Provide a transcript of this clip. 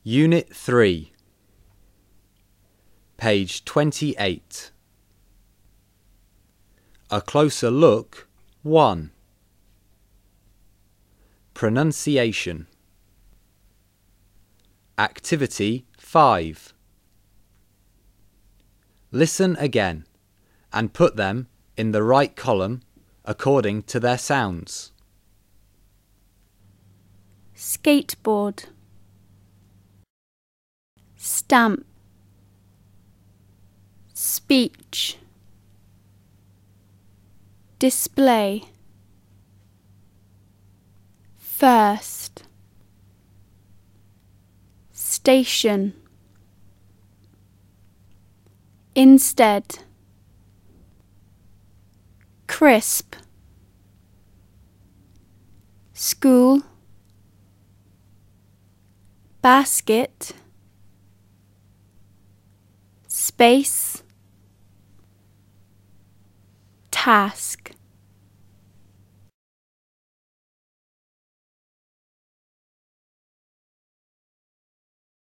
Unit 3, page 28. A closer look 1. Pronunciation. Activity 5. Listen again and put them in the right column according to their sounds. Skateboard, stamp, speech, display, first, station, instead, crisp, school, basket, space, task.